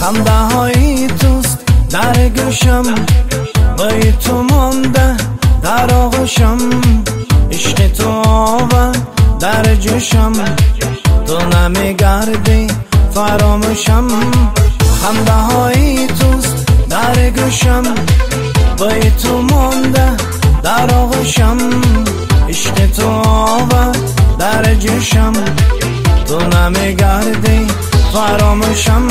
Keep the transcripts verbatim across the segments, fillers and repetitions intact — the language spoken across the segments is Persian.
خنده های توست در گوشم، بای تو مانده در آغوشم، عشق تو آورد در جوشم، تو نمیگردی فراموشم. خنده های توست در گوشم، بای تو مانده در آغوشم، عشق تو آورد در جوشم، تو نمیگردی فراموشم.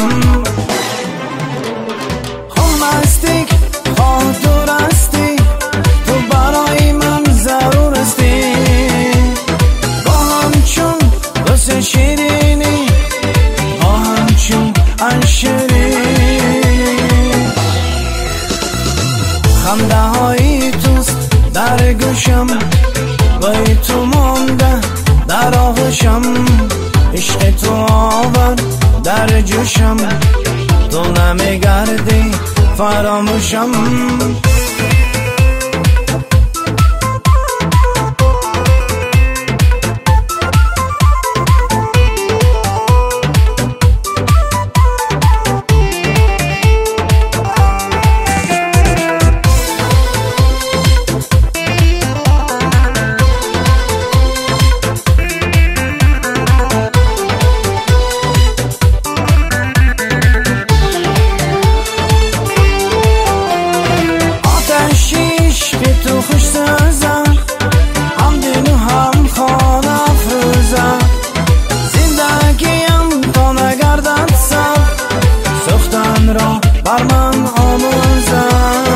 خم هستی خواه دور هستی، تو برای من ضرور هستی، با همچون بس شیرینی، با همچون انشیرینی. خنده های توست در گوشم، بای تو مانده در آغوشم، عشق تو آورد در جوشم، تو نمیگردی فراموشم. بر من آموزم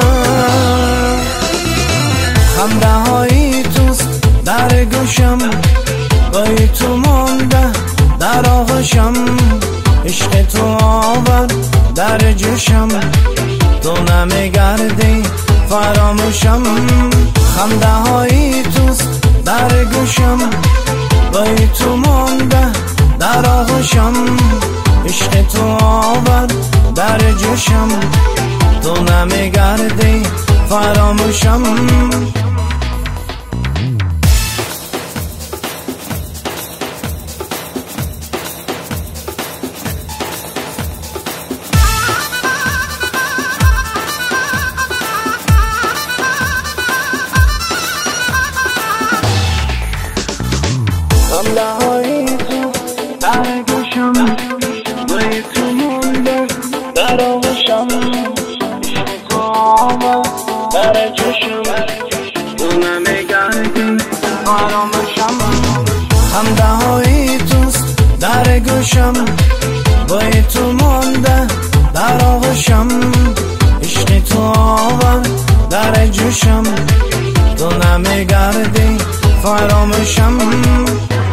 خنده های توست در گوشم، بای تو مانده در آغوشم، عشق تو آورد در جوشم، تو نمیگردی فراموشم. خنده های توست در گوشم، بای تو مانده در آغوشم، عشق تو آورد در جوشم، تو نمیگردی فراموشم. خنده های تو در گوشم، بای تو مانده در آغوشم، عشق تو آورد در جوشم، تو نمیگردی فراموشم. خنده های توست در گوشم، بای تو مانده در آغوشم، عشق تو آورد در جوشم، تو نمیگردی فراموشم.